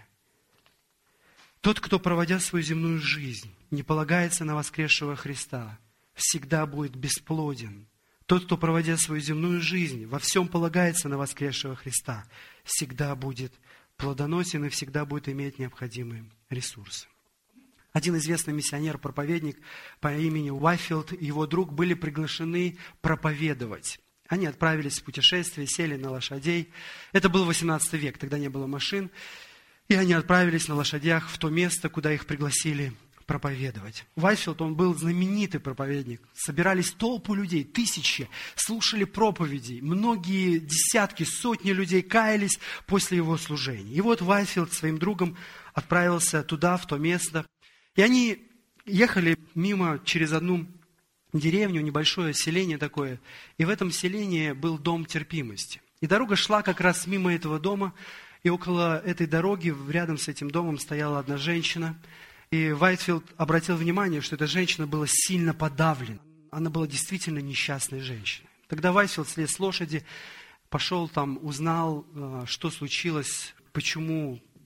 Тот, кто, проводя свою земную жизнь, не полагается на воскресшего Христа, всегда будет бесплоден. Тот, кто, проводя свою земную жизнь, во всем полагается на воскресшего Христа, всегда будет плодоносен и всегда будет иметь необходимые ресурсы. Один известный миссионер-проповедник по имени Уайфилд и его друг были приглашены проповедовать. Они отправились в путешествие, сели на лошадей. Это был 18 век, тогда не было машин. И они отправились на лошадях в то место, куда их пригласили проповедовать. Уайфилд, он был знаменитый проповедник. Собирались толпы людей, тысячи, слушали проповеди. Многие десятки, сотни людей каялись после его служения. И вот Уайфилд своим другом отправился туда, в то место. И они ехали мимо через одну деревню, небольшое селение такое. И в этом селении был дом терпимости. И дорога шла как раз мимо этого дома. И около этой дороги, рядом с этим домом, стояла одна женщина. И Уайтфилд обратил внимание, что эта женщина была сильно подавлена. Она была действительно несчастной женщиной. Тогда Уайтфилд слез с лошади, пошел там, узнал, что случилось, почему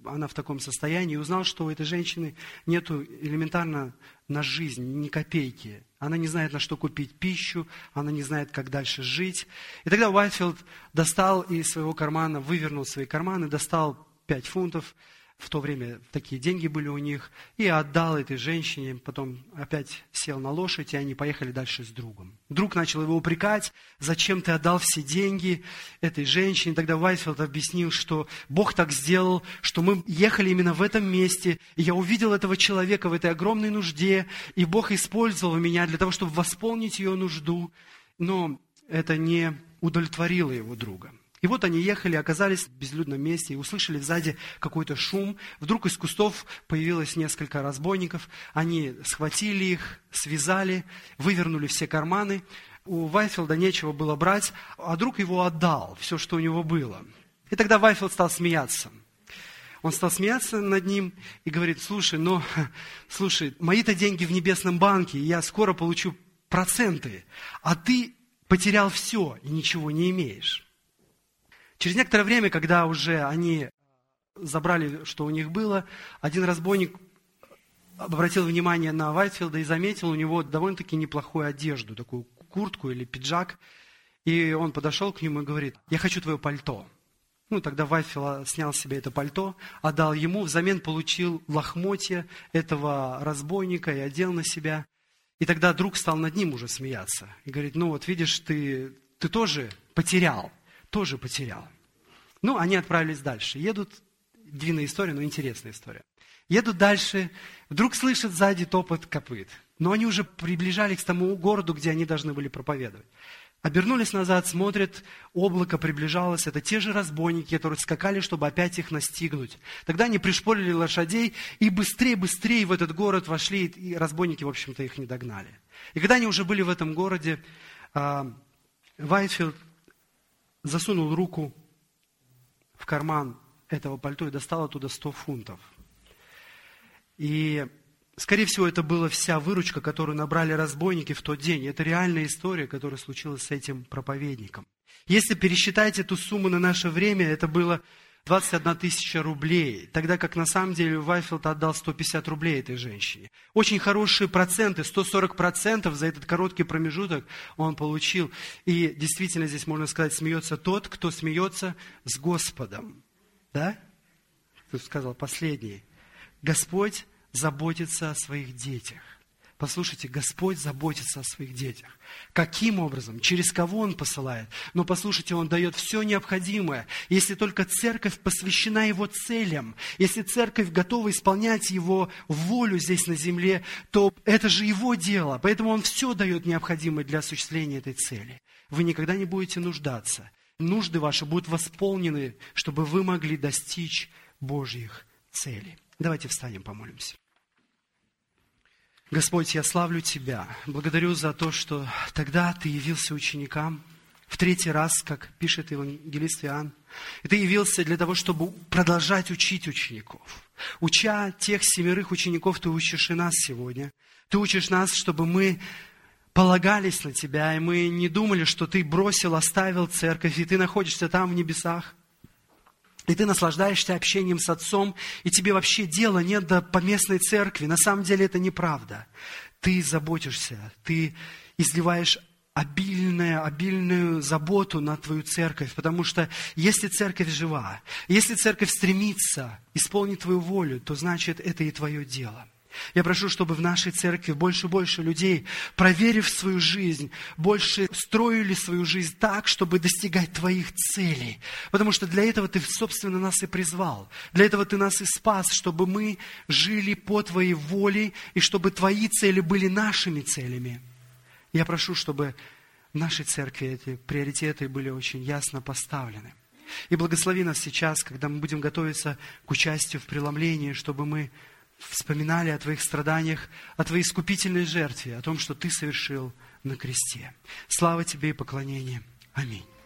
она в таком состоянии, и узнал, что у этой женщины нету элементарно на жизнь ни копейки. Она не знает, на что купить пищу, она не знает, как дальше жить. И тогда Уайтфилд достал из своего кармана, вывернул свои карманы, достал 5 фунтов, в то время такие деньги были у них, и отдал этой женщине, потом опять сел на лошадь, и они поехали дальше с другом. Друг начал его упрекать: зачем ты отдал все деньги этой женщине? Тогда Уайтфилд объяснил, что Бог так сделал, что мы ехали именно в этом месте, и я увидел этого человека в этой огромной нужде, и Бог использовал меня для того, чтобы восполнить ее нужду, но это не удовлетворило его друга. И вот они ехали, оказались в безлюдном месте и услышали сзади какой-то шум. Вдруг из кустов появилось несколько разбойников. Они схватили их, связали, вывернули все карманы. У Уайтфилда нечего было брать, а друг его отдал все, что у него было. И тогда Уайтфилд стал смеяться. Он стал смеяться над ним и говорит: слушай, мои-то деньги в небесном банке, и я скоро получу проценты, а ты потерял все и ничего не имеешь. Через некоторое время, когда уже они забрали, что у них было, один разбойник обратил внимание на Уайтфилда и заметил у него довольно-таки неплохую одежду, такую куртку или пиджак. И он подошел к нему и говорит: я хочу твое пальто. Тогда Уайтфилд снял себе это пальто, отдал ему, взамен получил лохмотья этого разбойника и одел на себя. И тогда друг стал над ним уже смеяться. И говорит: видишь, ты тоже потерял. Они отправились дальше. Едут, длинная история, но интересная история. Едут дальше, вдруг слышат сзади топот копыт. Но они уже приближались к тому городу, где они должны были проповедовать. Обернулись назад, смотрят, облако приближалось. Это те же разбойники, которые скакали, чтобы опять их настигнуть. Тогда они пришпорили лошадей и быстрее в этот город вошли, и разбойники, в общем-то, их не догнали. И когда они уже были в этом городе, Уайтфилд засунул руку в карман этого пальто и достал оттуда 100 фунтов. И, скорее всего, это была вся выручка, которую набрали разбойники в тот день. Это реальная история, которая случилась с этим проповедником. Если пересчитать эту сумму на наше время, это было 21 тысяча рублей, тогда как на самом деле Уайтфилд отдал 150 рублей этой женщине. Очень хорошие проценты, 140% за этот короткий промежуток он получил. И действительно здесь, можно сказать, смеется тот, кто смеется с Господом. Да? Кто сказал последний. Господь заботится о своих детях. Послушайте, Господь заботится о своих детях. Каким образом? Через кого Он посылает? Но послушайте, Он дает все необходимое. Если только церковь посвящена Его целям, если церковь готова исполнять Его волю здесь на земле, то это же Его дело. Поэтому Он все дает необходимое для осуществления этой цели. Вы никогда не будете нуждаться. Нужды ваши будут восполнены, чтобы вы могли достичь Божьих целей. Давайте встанем, помолимся. Господь, я славлю Тебя, благодарю за то, что тогда Ты явился ученикам в 3-й раз, как пишет евангелист Иоанн. И Ты явился для того, чтобы продолжать учить учеников. Уча тех 7 учеников, Ты учишь и нас сегодня. Ты учишь нас, чтобы мы полагались на Тебя, и мы не думали, что Ты бросил, оставил церковь, и Ты находишься там в небесах. И ты наслаждаешься общением с Отцом, и тебе вообще дела нет до поместной церкви. На самом деле это неправда. Ты заботишься, ты изливаешь обильную заботу на твою церковь, потому что если церковь жива, если церковь стремится исполнить твою волю, то значит это и твое дело. Я прошу, чтобы в нашей церкви больше и больше людей, проверив свою жизнь, больше строили свою жизнь так, чтобы достигать Твоих целей. Потому что для этого Ты, собственно, нас и призвал. Для этого Ты нас и спас, чтобы мы жили по Твоей воле, и чтобы Твои цели были нашими целями. Я прошу, чтобы в нашей церкви эти приоритеты были очень ясно поставлены. И благослови нас сейчас, когда мы будем готовиться к участию в преломлении, чтобы мы вспоминали о Твоих страданиях, о Твоей искупительной жертве, о том, что Ты совершил на кресте. Слава Тебе и поклонение. Аминь.